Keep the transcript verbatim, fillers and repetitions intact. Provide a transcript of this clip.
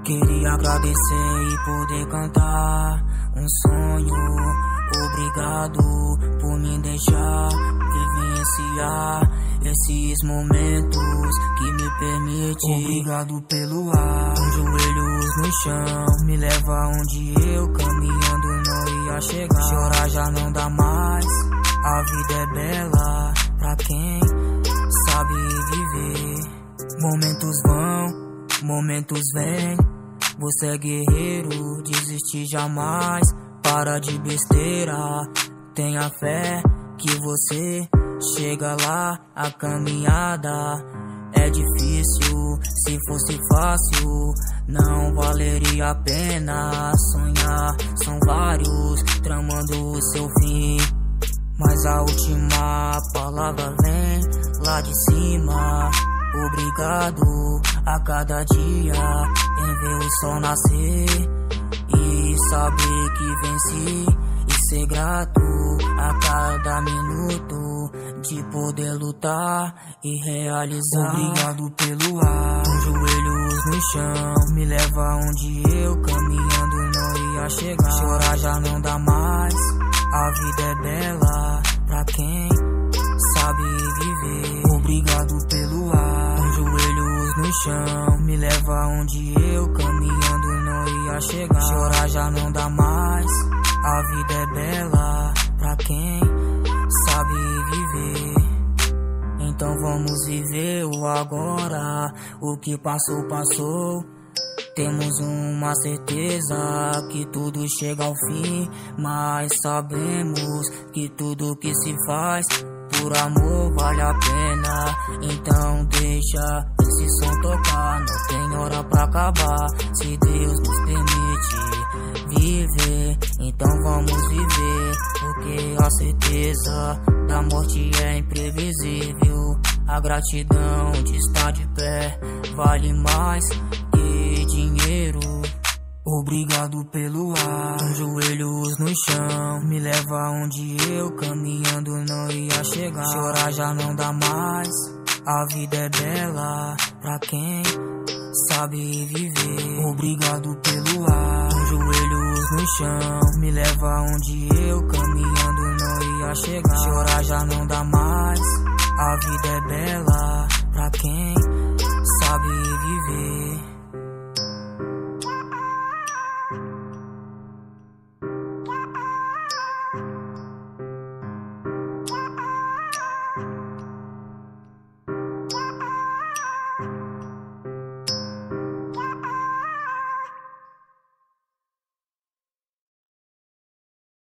Queria agradecer e poder cantar um sonho. Obrigado por me deixar vivenciar esses momentos que me permitem. Obrigado pelo ar, com joelhos no chão, me leva onde eu caminhando não ia chegar. Chorar já não dá mais, a vida é bela pra quem sabe viver. Momentos vão, momentos vêm, você é guerreiro, desiste jamais. Para de besteira, tenha fé que você chega lá. A caminhada é difícil, se fosse fácil não valeria a pena. Sonhar, são vários tramando o seu fim, mas a última palavra vem lá de cima. Obrigado a cada dia em ver o sol nascer e saber que venci, e ser grato a cada minuto de poder lutar e realizar. Obrigado pelo ar, com joelhos no chão, me leva onde eu caminhando não ia chegar. Chorar já não dá mais, a vida é bela pra quem sabe viver. Obrigado pelo ar, com joelhos no chão, me leva onde eu caminhando não ia chegar. Chorar já não dá mais, a vida é bela pra quem sabe viver. Então vamos viver o agora, o que passou, passou. Temos uma certeza que tudo chega ao fim, mas sabemos que tudo que se faz por amor vale a pena. Então deixa esse som tocar, não tem hora pra acabar. Se Deus nos permite viver, então vamos viver, porque a certeza da morte é imprevisível. A gratidão de estar de pé vale mais que dinheiro. Obrigado pelo ar, com joelhos no chão, me leva onde eu caminhando não ia chegar. Chorar já não dá mais, a vida é bela pra quem sabe viver. Obrigado pelo ar, com joelhos no chão, me leva onde eu caminhando não ia chegar. Chorar já não dá mais, a vida é bela pra quem sabe viver.